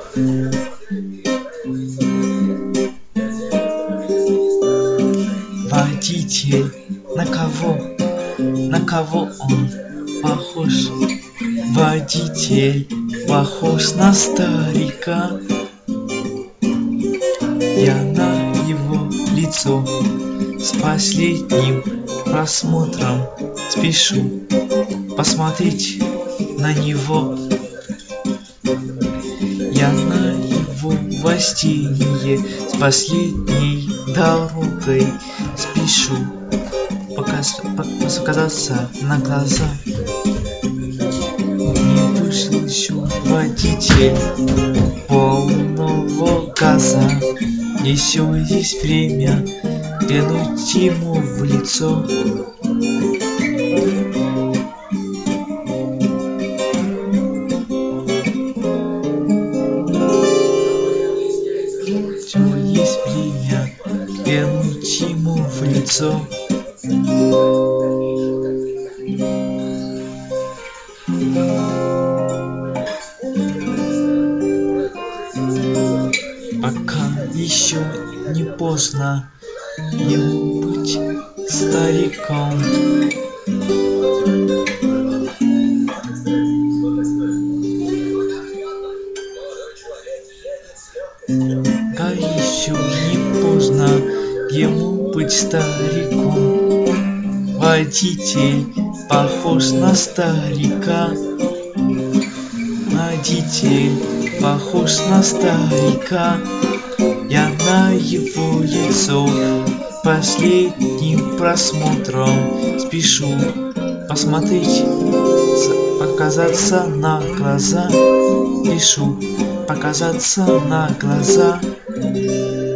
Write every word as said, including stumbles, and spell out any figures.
Водитель, на кого, на кого он похож? Водитель похож на старика. Я на его лицо с последним просмотром спешу посмотреть на него. Я на его растение с последней дорогой спешу показ, показаться на глаза. Не вышел еще водитель полного газа. Еще есть время глянуть ему в лицо. Еще есть время глянуть ему в лицо. Пока еще не поздно не быть стариком. Пока еще не поздно ему быть стариком. Водитель похож на старика. Водитель похож на старика. Я на его лицо последним просмотром спешу посмотреть, показаться на глаза. Спешу показаться на глаза.